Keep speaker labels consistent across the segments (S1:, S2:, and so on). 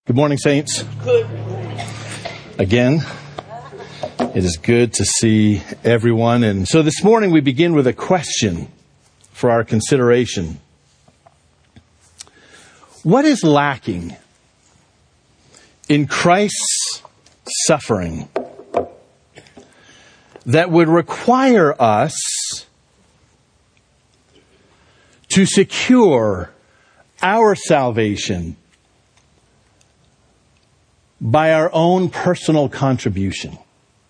S1: Good morning, saints. Again, it is good to see everyone. And so this morning we begin with a question for our consideration. What is lacking in Christ's suffering that would require us to secure our salvation by our own personal contribution?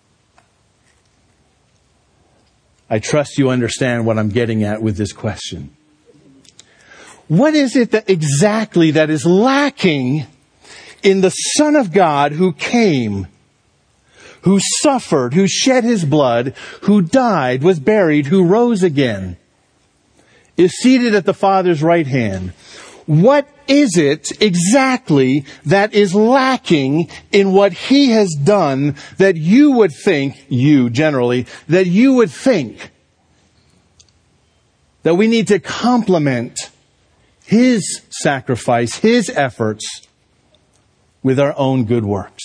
S1: I trust you understand what I'm getting at with this question. What is it that exactly that is lacking in the Son of God who came, who suffered, who shed his blood, who died, was buried, who rose again, is seated at the Father's right hand? What is it exactly that is lacking in what he has done that you would think, that you would think that we need to complement his sacrifice, his efforts with our own good works?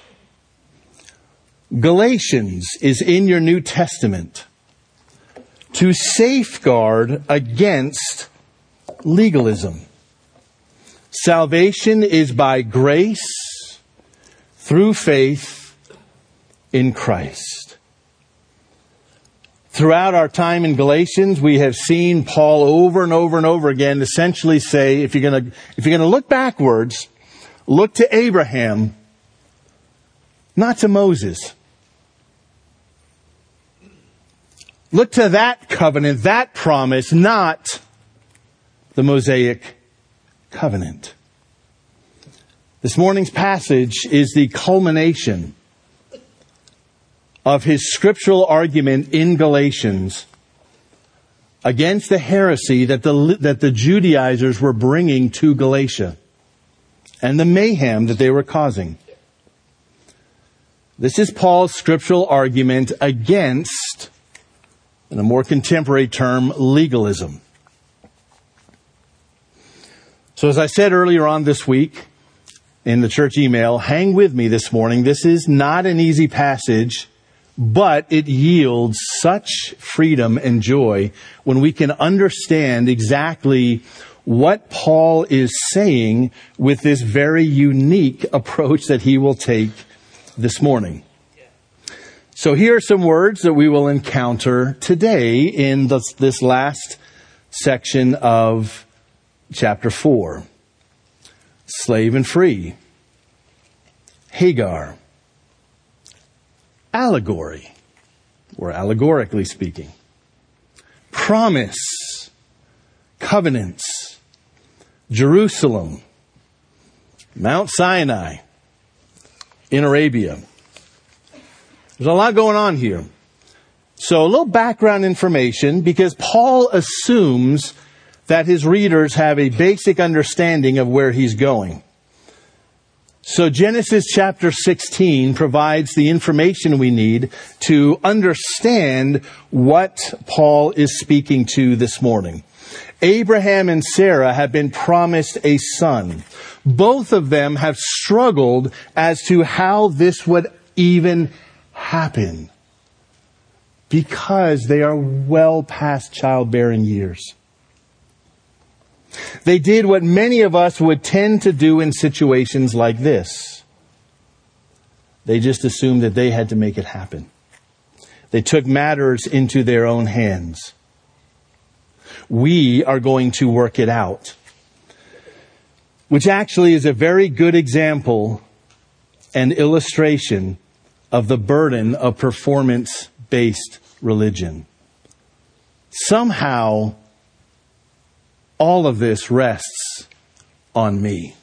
S1: Galatians is in your New Testament to safeguard against legalism. Salvation is by grace through faith in Christ. Throughout our time in Galatians, we have seen Paul over and over and over again essentially say, if you're going to look backwards, look to Abraham, not to Moses. Look to that covenant, that promise, not the Mosaic covenant. This morning's passage is the culmination of his scriptural argument in Galatians against the heresy that the Judaizers were bringing to Galatia and the mayhem that they were causing. This is Paul's scriptural argument against, in a more contemporary term, legalism. So as I said earlier on this week in the church email, hang with me this morning. This is not an easy passage, but it yields such freedom and joy when we can understand exactly what Paul is saying with this very unique approach that he will take this morning. So here are some words that we will encounter today in this last section of Chapter 4. Slave and free. Hagar. Allegory, or allegorically speaking. Promise. Covenants. Jerusalem. Mount Sinai. In Arabia. There's a lot going on here. So a little background information, because Paul assumes that his readers have a basic understanding of where he's going. So Genesis chapter 16 provides the information we need to understand what Paul is speaking to this morning. Abraham and Sarah have been promised a son. Both of them have struggled as to how this would even happen, because they are well past childbearing years. They did what many of us would tend to do in situations like this. They just assumed that they had to make it happen. They took matters into their own hands. We are going to work it out. Which actually is a very good example and illustration of the burden of performance-based religion. Somehow, all of this rests on me.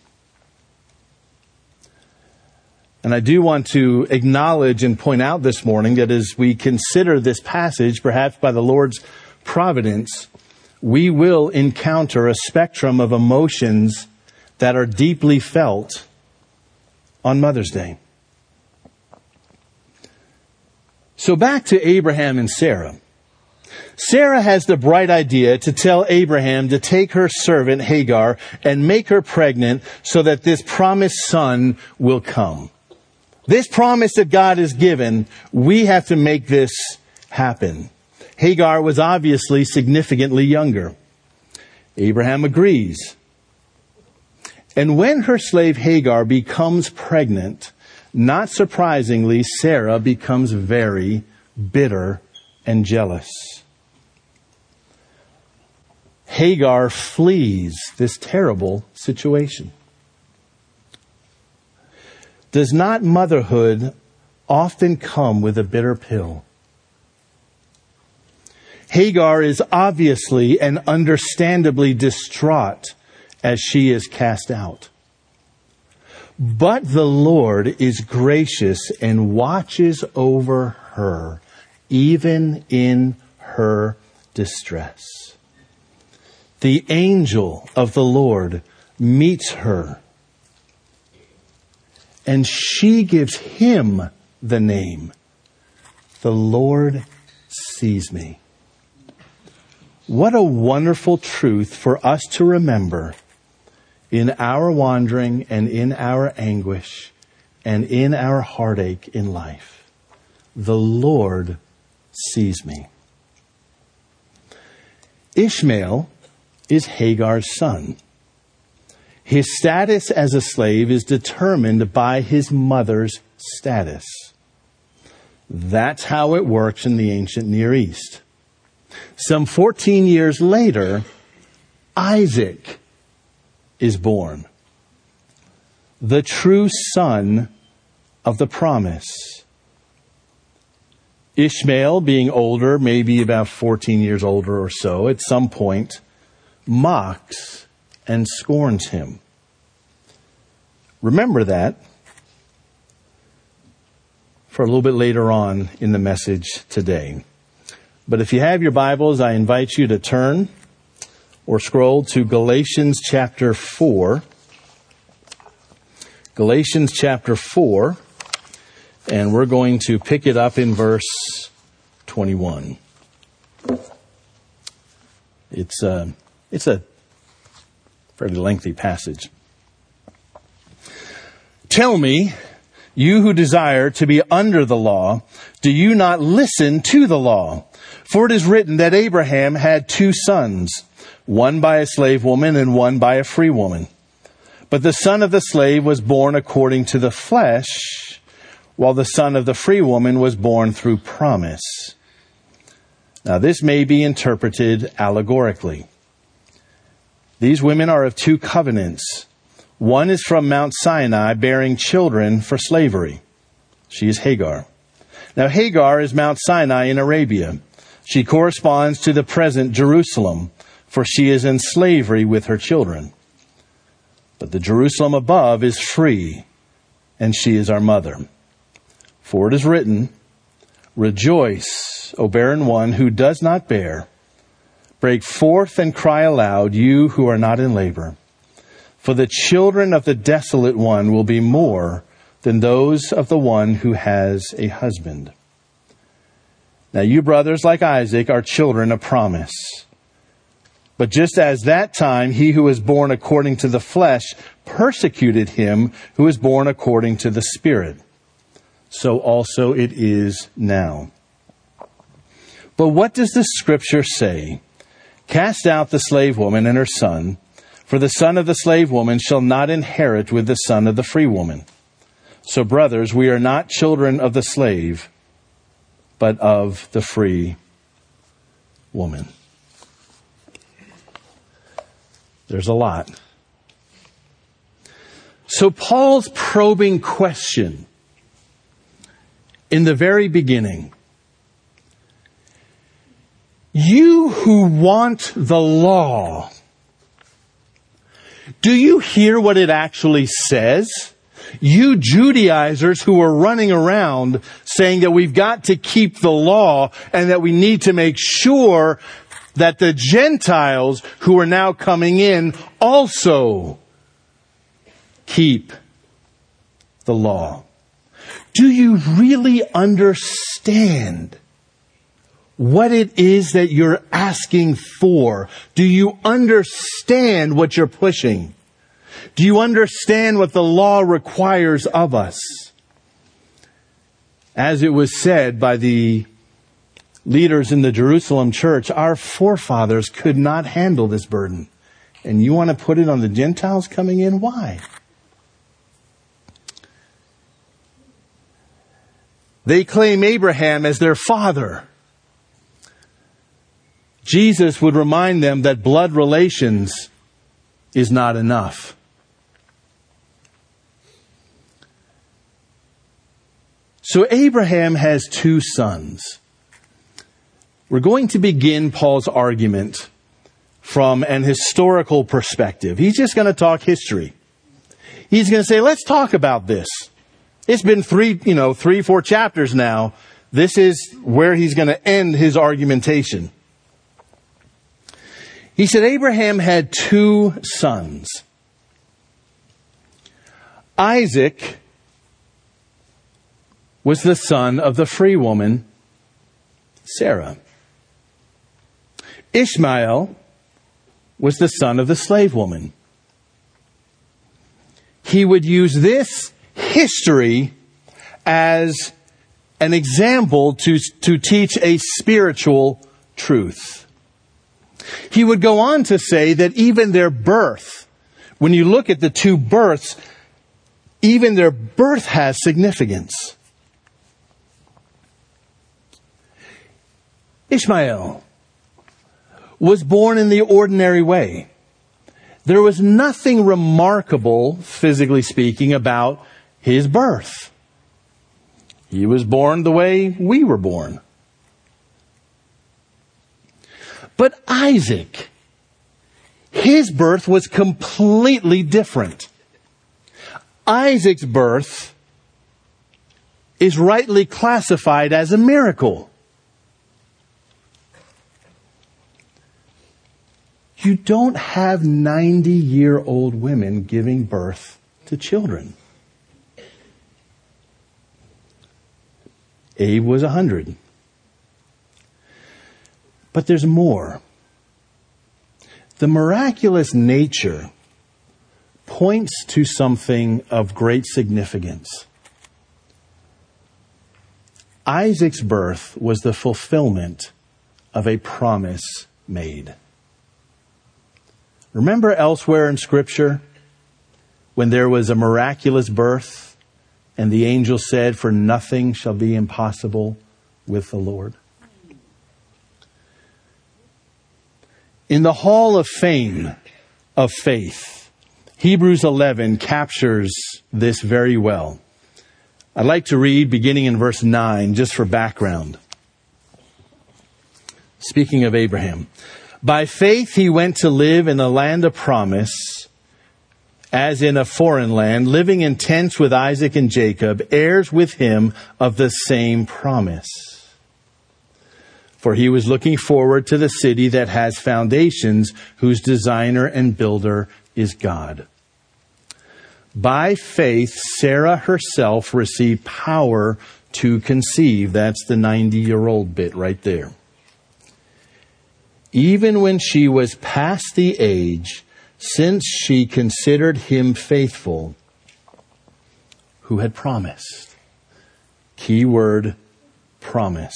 S1: And I do want to acknowledge and point out this morning that as we consider this passage, perhaps by the Lord's providence, we will encounter a spectrum of emotions that are deeply felt on Mother's Day. So back to Abraham and Sarah. Sarah has the bright idea to tell Abraham to take her servant Hagar and make her pregnant so that this promised son will come. This promise that God has given, we have to make this happen. Hagar was obviously significantly younger. Abraham agrees. And when her slave Hagar becomes pregnant, not surprisingly, Sarah becomes very bitter and jealous. Hagar flees this terrible situation. Does not motherhood often come with a bitter pill? Hagar is obviously and understandably distraught as she is cast out. But the Lord is gracious and watches over her, even in her distress. The angel of the Lord meets her, and she gives him the name, "The Lord sees me." What a wonderful truth for us to remember in our wandering and in our anguish and in our heartache in life. The Lord sees me. Ishmael is Hagar's son. His status as a slave is determined by his mother's status. That's how it works in the ancient Near East. Some 14 years later, Isaac is born, the true son of the promise. Ishmael, being older, maybe about 14 years older or so, at some point, mocks and scorns him. Remember that for a little bit later on in the message today. But if you have your Bibles, I invite you to turn or scroll to Galatians chapter 4. Galatians chapter 4, and we're going to pick it up in verse 21. It's a fairly lengthy passage. Tell me, you who desire to be under the law, do you not listen to the law? For it is written that Abraham had two sons, one by a slave woman and one by a free woman. But the son of the slave was born according to the flesh, while the son of the free woman was born through promise. Now this may be interpreted allegorically. These women are of two covenants. One is from Mount Sinai, bearing children for slavery. She is Hagar. Now Hagar is Mount Sinai in Arabia. She corresponds to the present Jerusalem, for she is in slavery with her children. But the Jerusalem above is free, and she is our mother. For it is written, "Rejoice, O barren one who does not bear. Break forth and cry aloud, you who are not in labor. For the children of the desolate one will be more than those of the one who has a husband." Now you brothers, like Isaac, are children of promise. But just as that time he who was born according to the flesh persecuted him who was born according to the Spirit, so also it is now. But what does the Scripture say? Cast out the slave woman and her son, for the son of the slave woman shall not inherit with the son of the free woman. So, brothers, we are not children of the slave, but of the free woman. There's a lot. So Paul's probing question in the very beginning, you who want the law, do you hear what it actually says? You Judaizers who are running around saying that we've got to keep the law and that we need to make sure that the Gentiles who are now coming in also keep the law. Do you really understand what it is that you're asking for? Do you understand what you're pushing? Do you understand what the law requires of us? As it was said by the leaders in the Jerusalem church, our forefathers could not handle this burden. And you want to put it on the Gentiles coming in? Why? They claim Abraham as their father. Jesus would remind them that blood relations is not enough. So Abraham has two sons. We're going to begin Paul's argument from an historical perspective. He's just going to talk history. He's going to say, let's talk about this. It's been 3-4 chapters now. This is where he's going to end his argumentation. He said Abraham had two sons. Isaac was the son of the free woman, Sarah. Ishmael was the son of the slave woman. He would use this history as an example to teach a spiritual truth. He would go on to say that even their birth, when you look at the two births, even their birth has significance. Ishmael was born in the ordinary way. There was nothing remarkable, physically speaking, about his birth. He was born the way we were born. But Isaac, his birth was completely different. Isaac's birth is rightly classified as a miracle. You don't have 90-year-old women giving birth to children. Abe was 100. But there's more. The miraculous nature points to something of great significance. Isaac's birth was the fulfillment of a promise made. Remember elsewhere in Scripture when there was a miraculous birth and the angel said, "For nothing shall be impossible with the Lord." In the Hall of Fame of Faith, Hebrews 11 captures this very well. I'd like to read beginning in verse 9 just for background. Speaking of Abraham. By faith he went to live in a land of promise, as in a foreign land, living in tents with Isaac and Jacob, heirs with him of the same promise. For he was looking forward to the city that has foundations, whose designer and builder is God. By faith, Sarah herself received power to conceive. That's the 90-year-old bit right there. Even when she was past the age, since she considered him faithful, who had promised. Key word, promise.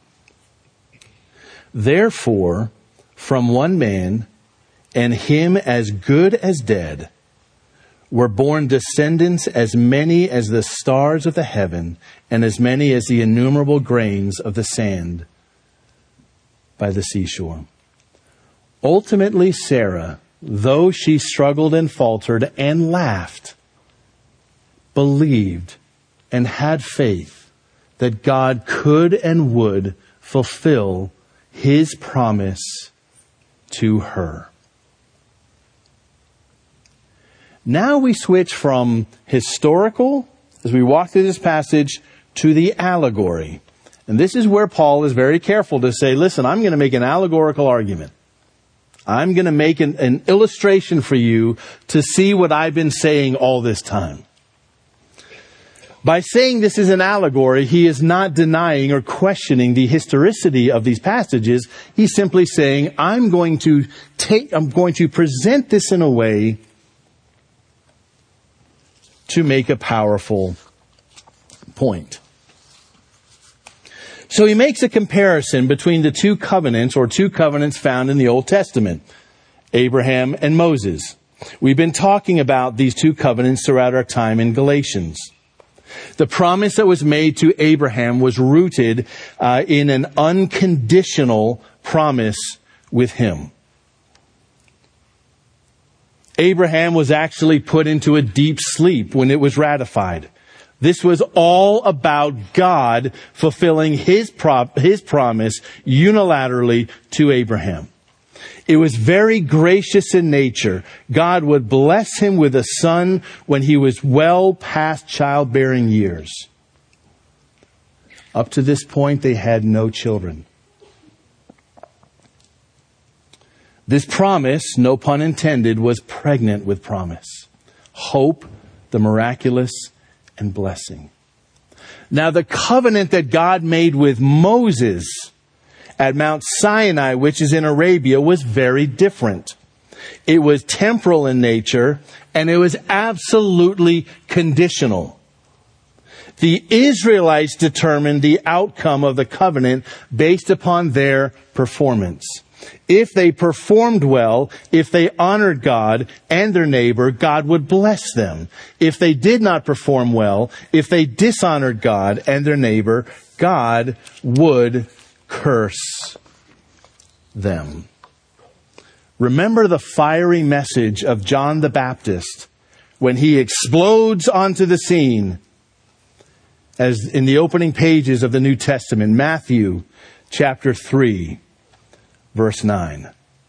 S1: Therefore, from one man, and him as good as dead, were born descendants as many as the stars of the heaven, and as many as the innumerable grains of the sand by the seashore. Ultimately, Sarah, though she struggled and faltered and laughed, believed and had faith that God could and would fulfill his promise to her. Now we switch from historical, as we walk through this passage, to the allegory. And this is where Paul is very careful to say, listen, I'm going to make an allegorical argument. I'm going to make an illustration for you to see what I've been saying all this time. By saying this is an allegory, he is not denying or questioning the historicity of these passages. He's simply saying, I'm going to present this in a way to make a powerful point. So he makes a comparison between the two covenants found in the Old Testament, Abraham and Moses. We've been talking about these two covenants throughout our time in Galatians. The promise that was made to Abraham was rooted in an unconditional promise with him. Abraham was actually put into a deep sleep when it was ratified. This was all about God fulfilling his promise unilaterally to Abraham. It was very gracious in nature. God would bless him with a son when he was well past childbearing years. Up to this point, they had no children. This promise, no pun intended, was pregnant with promise, hope, the miraculous, and blessing. Now, the covenant that God made with Moses at Mount Sinai, which is in Arabia, was very different. It was temporal in nature, and it was absolutely conditional. The Israelites determined the outcome of the covenant based upon their performance. If they performed well, if they honored God and their neighbor, God would bless them. If they did not perform well, if they dishonored God and their neighbor, God would curse them. Remember the fiery message of John the Baptist when he explodes onto the scene, as in the opening pages of the New Testament, Matthew chapter 3. Verse 9.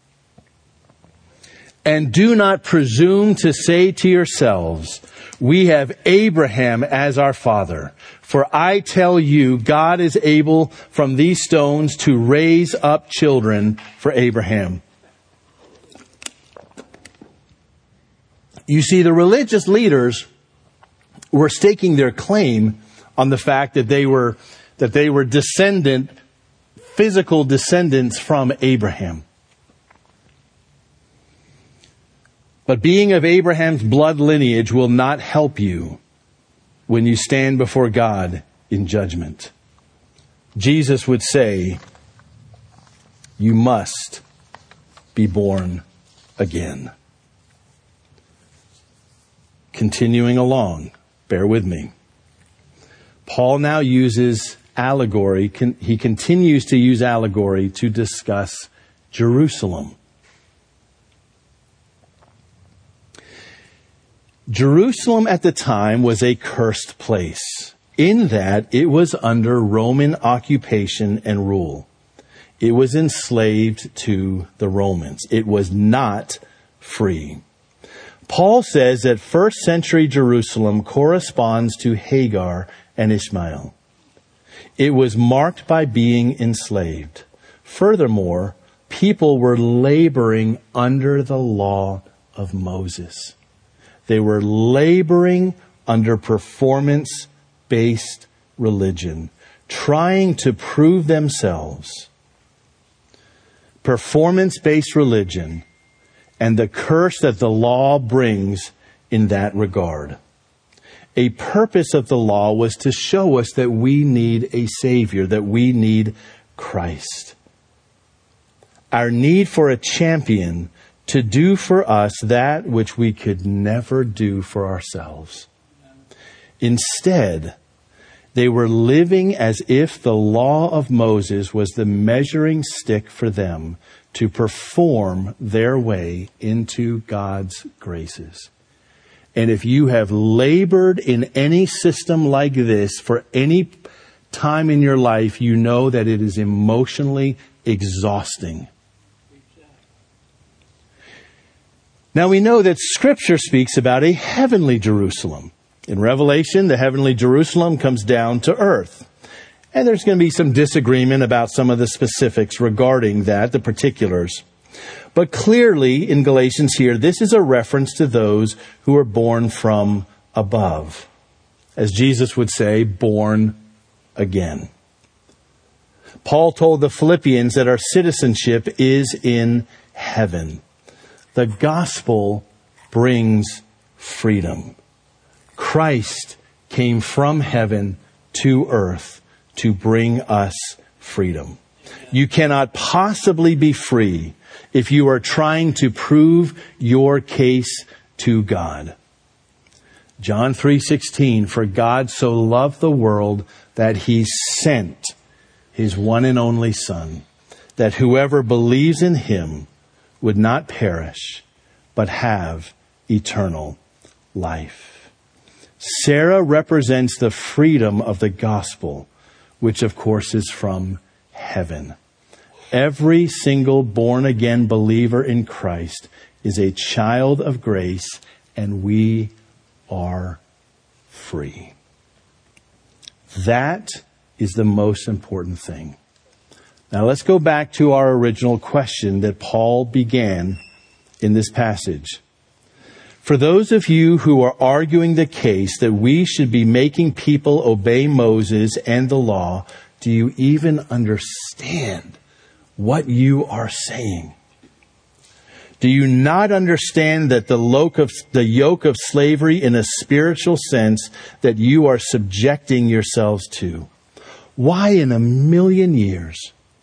S1: And do not presume to say to yourselves, we have Abraham as our father. For I tell you, God is able from these stones to raise up children for Abraham. You see, the religious leaders were staking their claim on the fact that they were physical descendants from Abraham. But being of Abraham's blood lineage will not help you when you stand before God in judgment. Jesus would say, you must be born again. Continuing along, bear with me. Paul now uses allegory. He continues to use allegory to discuss Jerusalem. Jerusalem at the time was a cursed place, in that it was under Roman occupation and rule. It was enslaved to the Romans. It was not free. Paul says that first century Jerusalem corresponds to Hagar and Ishmael. It was marked by being enslaved. Furthermore, people were laboring under the law of Moses. They were laboring under performance-based religion, trying to prove themselves. Performance-based religion and the curse that the law brings in that regard. A purpose of the law was to show us that we need a Savior, that we need Christ. Our need for a champion to do for us that which we could never do for ourselves. Instead, they were living as if the law of Moses was the measuring stick for them to perform their way into God's graces. And if you have labored in any system like this for any time in your life, you know that it is emotionally exhausting. Now we know that Scripture speaks about a heavenly Jerusalem. In Revelation, the heavenly Jerusalem comes down to earth. And there's going to be some disagreement about some of the specifics regarding that, the particulars. But clearly in Galatians here, this is a reference to those who are born from above. As Jesus would say, born again. Paul told the Philippians that our citizenship is in heaven. The gospel brings freedom. Christ came from heaven to earth to bring us freedom. You cannot possibly be free if you are trying to prove your case to God. John 3:16, for God so loved the world that he sent his one and only Son, that whoever believes in him would not perish, but have eternal life. Sarah represents the freedom of the gospel, which of course is from heaven. Every single born-again believer in Christ is a child of grace, and we are free. That is the most important thing. Now let's go back to our original question that Paul began in this passage. For those of you who are arguing the case that we should be making people obey Moses and the law, do you even understand what you are saying? Do you not understand that the yoke of slavery in a spiritual sense that you are subjecting yourselves to? Why in a million years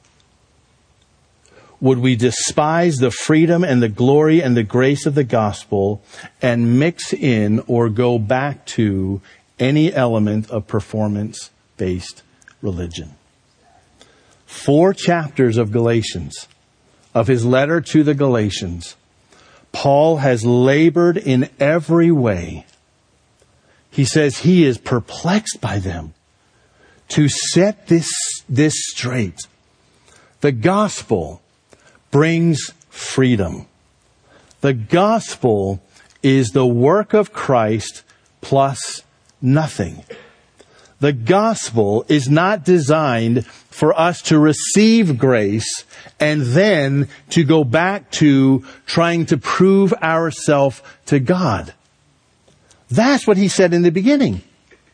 S1: would we despise the freedom and the glory and the grace of the gospel and mix in or go back to any element of performance-based religion? 4 chapters of Galatians, of his letter to the Galatians, Paul has labored in every way. He says he is perplexed by them to set this straight. The gospel brings freedom. The gospel is the work of Christ plus nothing. The gospel is not designed for us to receive grace and then to go back to trying to prove ourselves to God. That's what he said in the beginning.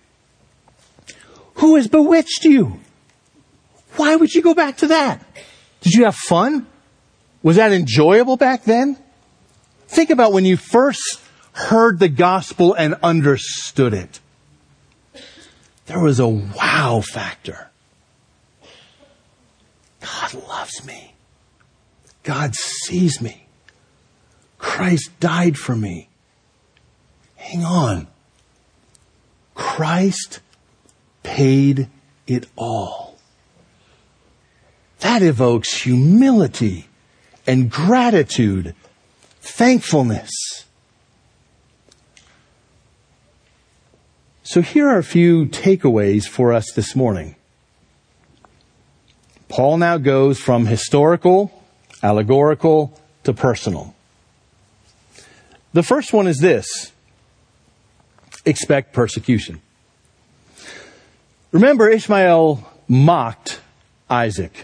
S1: Who has bewitched you? Why would you go back to that? Did you have fun? Was that enjoyable back then? Think about when you first heard the gospel and understood it. There was a wow factor. God loves me. God sees me. Christ died for me. Hang on. Christ paid it all. That evokes humility and gratitude, thankfulness. So here are a few takeaways for us this morning. Paul now goes from historical, allegorical, to personal. The first one is this: expect persecution. Remember, Ishmael mocked Isaac.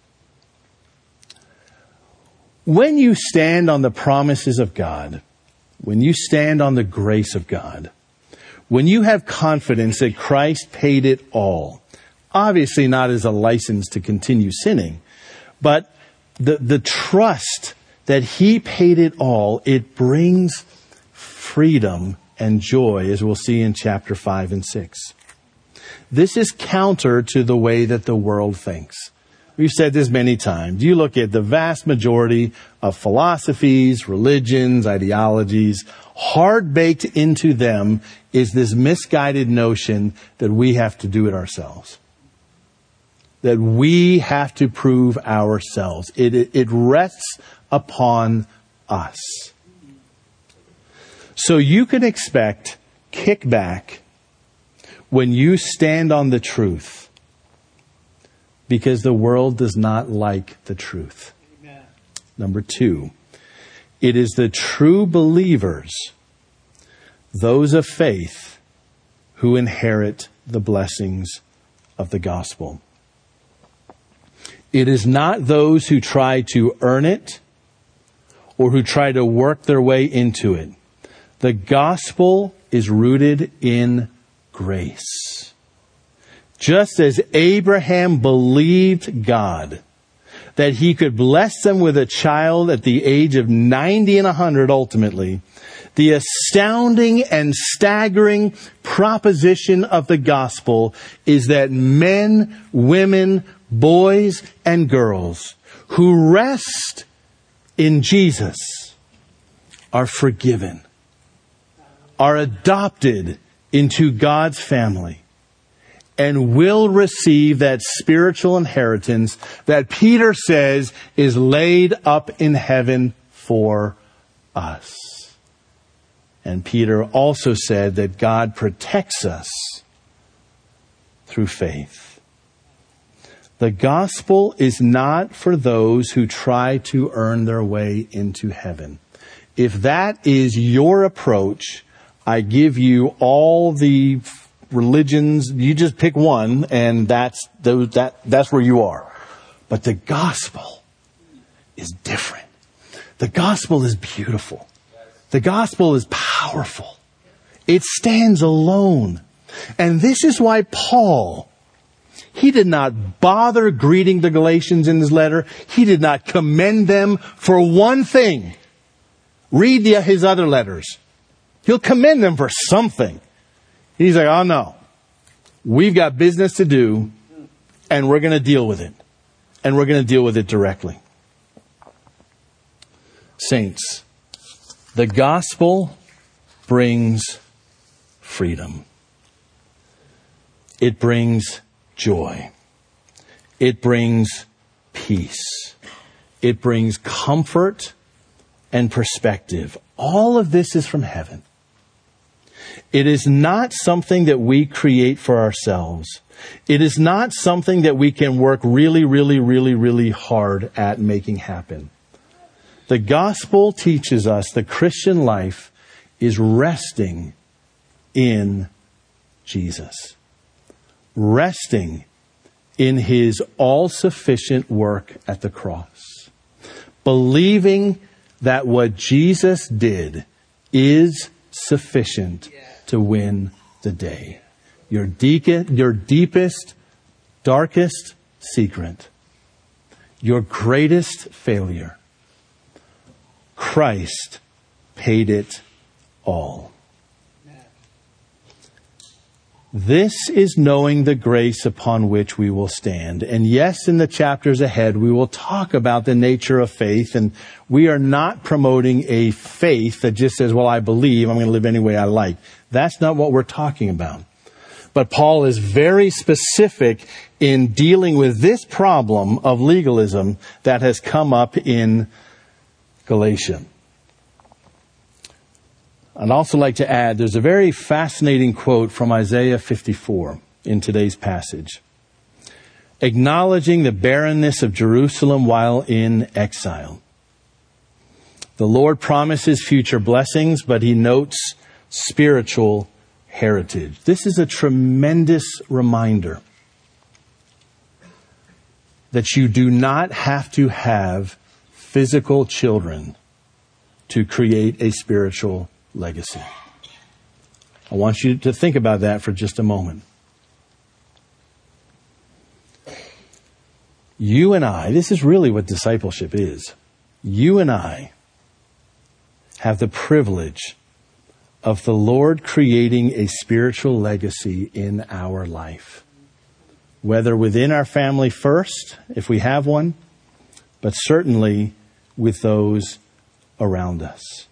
S1: When you stand on the promises of God, when you stand on the grace of God, when you have confidence that Christ paid it all, obviously not as a license to continue sinning, but the trust that he paid it all, it brings freedom and joy, as we'll see in chapter 5 and 6. This is counter to the way that the world thinks. We've said this many times. You look at the vast majority of philosophies, religions, ideologies, hard baked into them is this misguided notion that we have to do it ourselves. That we have to prove ourselves. It rests upon us. So you can expect kickback when you stand on the truth, because the world does not like the truth. Amen. Number 2, it is the true believers, those of faith, who inherit the blessings of the gospel. It is not those who try to earn it or who try to work their way into it. The gospel is rooted in grace. Just as Abraham believed God, that he could bless them with a child at the age of 90 and 100 ultimately, the astounding and staggering proposition of the gospel is that men, women, boys, and girls who rest in Jesus are forgiven, are adopted into God's family, and will receive that spiritual inheritance that Peter says is laid up in heaven for us. And Peter also said that God protects us through faith. The gospel is not for those who try to earn their way into heaven. If that is your approach, I give you all the religions. You just pick one, and that's where you are. But the gospel is different. The gospel is beautiful. The gospel is powerful. It stands alone. And this is why Paul, he did not bother greeting the Galatians in his letter. He did not commend them for one thing. Read his other letters. He'll commend them for something. He's like, oh no, we've got business to do, and we're going to deal with it. And we're going to deal with it directly. Saints, the gospel brings freedom. It brings joy. It brings peace. It brings comfort and perspective. All of this is from heaven. It is not something that we create for ourselves. It is not something that we can work really, really, really, really hard at making happen. The gospel teaches us the Christian life is resting in Jesus. Resting in His all-sufficient work at the cross. Believing that what Jesus did is sufficient to win the day. Your deepest, darkest secret. Your greatest failure. Christ paid it all. This is knowing the grace upon which we will stand. And yes, in the chapters ahead, we will talk about the nature of faith. And we are not promoting a faith that just says, well, I believe, I'm going to live any way I like. That's not what we're talking about. But Paul is very specific in dealing with this problem of legalism that has come up in Galatia. I'd also like to add, there's a very fascinating quote from Isaiah 54 in today's passage, acknowledging the barrenness of Jerusalem while in exile. The Lord promises future blessings, but He notes spiritual heritage. This is a tremendous reminder that you do not have to have physical children to create a spiritual legacy. I want you to think about that for just a moment. You and I, this is really what discipleship is. You and I have the privilege of the Lord creating a spiritual legacy in our life. Whether within our family first, if we have one, but certainly with those around us.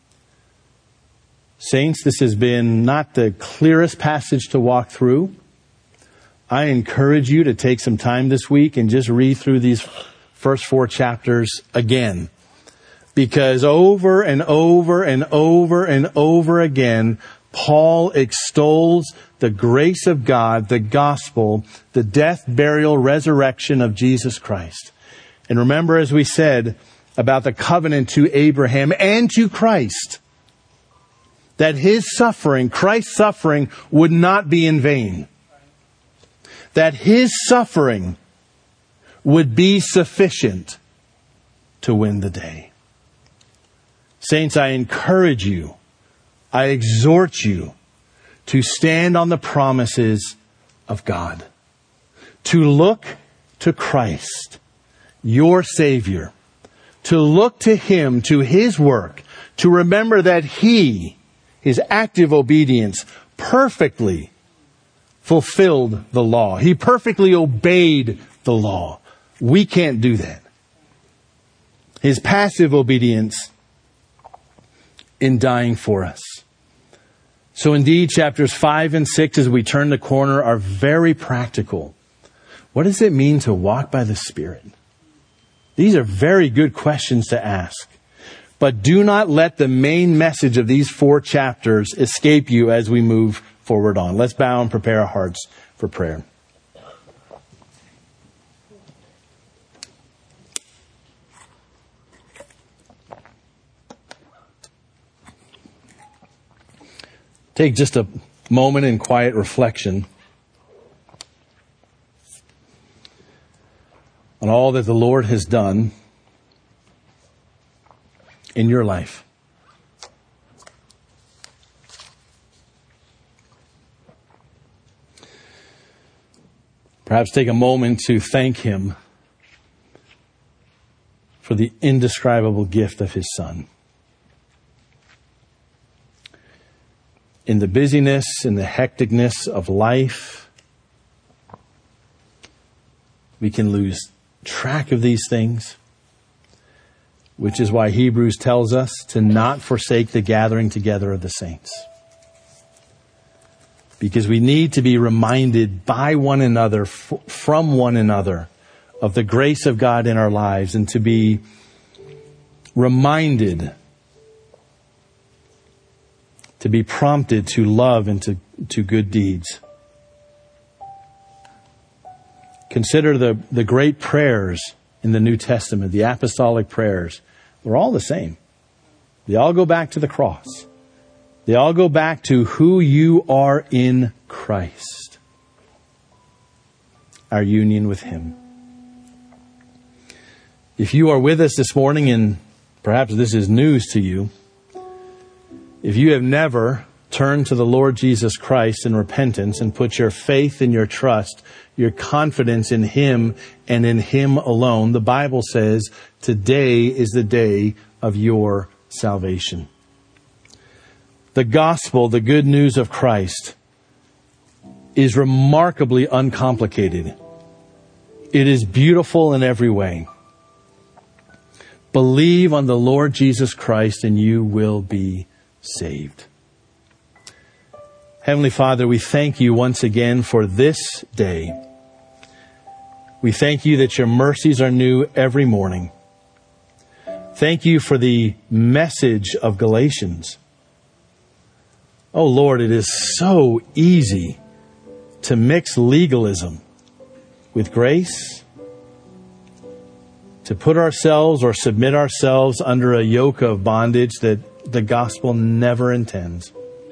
S1: Saints, this has been not the clearest passage to walk through. I encourage you to take some time this week and just read through these first 4 chapters again. Because over and over and over and over again, Paul extols the grace of God, the gospel, the death, burial, resurrection of Jesus Christ. And remember, as we said about the covenant to Abraham and to Christ, that His suffering, Christ's suffering, would not be in vain. That His suffering would be sufficient to win the day. Saints, I encourage you, I exhort you to stand on the promises of God, to look to Christ, your Savior, to look to Him, to His work, to remember that He, His active obedience, perfectly fulfilled the law. He perfectly obeyed the law. We can't do that. His passive obedience in dying for us. So indeed, chapters 5 and 6, as we turn the corner, are very practical. What does it mean to walk by the Spirit? These are very good questions to ask. But do not let the main message of these 4 chapters escape you as we move forward on. Let's bow and prepare our hearts for prayer. Take just a moment in quiet reflection on all that the Lord has done in your life. Perhaps take a moment to thank Him for the indescribable gift of His Son. In the busyness, in the hecticness of life, we can lose track of these things, which is why Hebrews tells us to not forsake the gathering together of the saints. Because we need to be reminded by one another, from one another, of the grace of God in our lives, and to be reminded, to be prompted to love and to good deeds. Consider the great prayers in the New Testament, the apostolic prayers. They're all the same. They all go back to the cross. They all go back to who you are in Christ. Our union with Him. If you are with us this morning, and perhaps this is news to you, if you have never turned to the Lord Jesus Christ in repentance and put your faith and your trust, your confidence in Him and in Him alone, the Bible says today is the day of your salvation. The gospel, the good news of Christ, is remarkably uncomplicated. It is beautiful in every way. Believe on the Lord Jesus Christ and you will be saved. Heavenly Father, we thank you once again for this day. We thank you that your mercies are new every morning. Thank you for the message of Galatians. Oh Lord, it is so easy to mix legalism with grace, to put ourselves or submit ourselves under a yoke of bondage that the gospel never intends.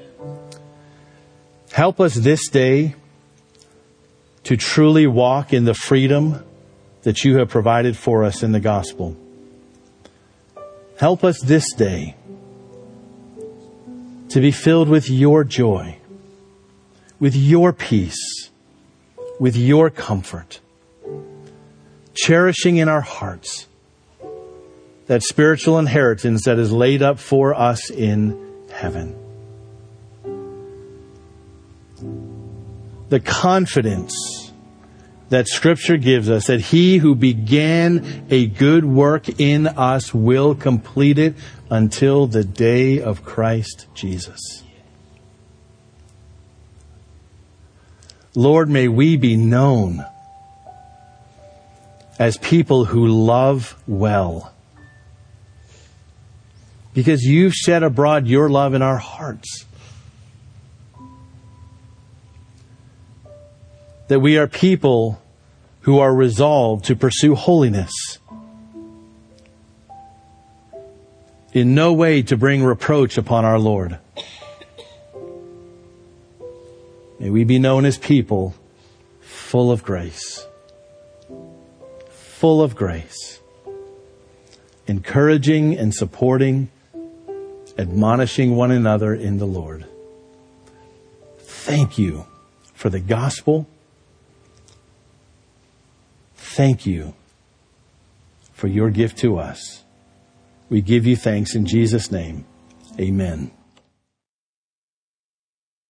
S1: Help us this day to truly walk in the freedom that you have provided for us in the gospel. Help us this day to be filled with your joy, with your peace, with your comfort, cherishing in our hearts that spiritual inheritance that is laid up for us in heaven. The confidence that Scripture gives us that He who began a good work in us will complete it until the day of Christ Jesus. Lord, may we be known as people who love well, because you've shed abroad your love in our hearts. That we are people who are resolved to pursue holiness, in no way to bring reproach upon our Lord. May we be known as people full of grace. Full of grace. Encouraging and supporting, admonishing one another in the Lord. thank you for the gospel. Thank you for your gift to us. We give you thanks in Jesus' name. Amen.